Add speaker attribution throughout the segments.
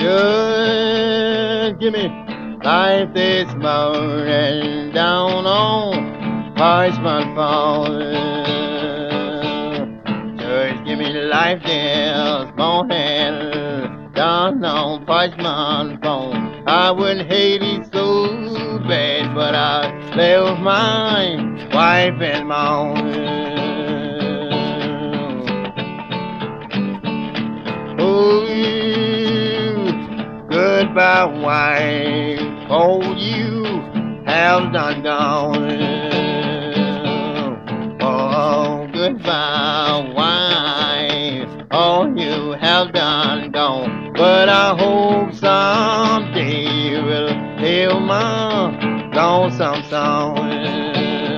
Speaker 1: Just give me life this morning down on Parchment Farm. Just give me life this morning down on Parchment Farm. I wouldn't hate it so bad, but I left my wife and mom. Oh, you goodbye, wife. Oh, you have done gone. Oh, goodbye, wife. Oh, you have done gone. But I hope someday you will hear my lonesome song.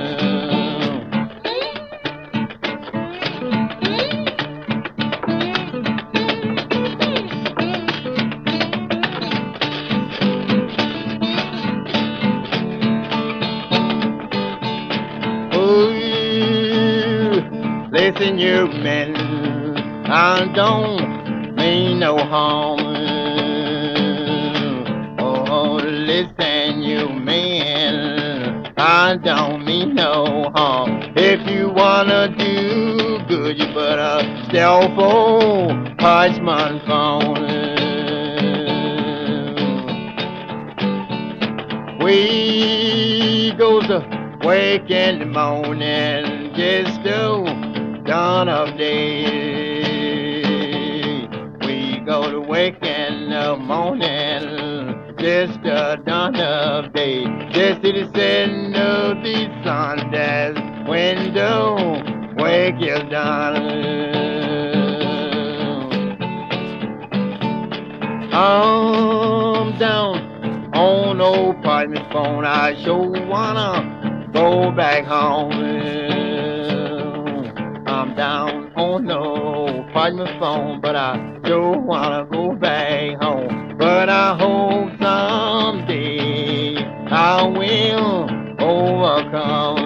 Speaker 1: Oh, you listen, you men, I don't mean no harm. Oh, listen, you men, I don't mean no harm. If you wanna do good, you better stay for Parchment phone. We go to wake in the morning, just do dawn of day. We go to wake in the morning, just the dawn of day. Just to the setting of the sun, that's window, wake is done. I'm down on old Parchment phone. I sure wanna go back home. I'm down on no Parchment phone, but I sure wanna go back home. But I hope someday I will overcome.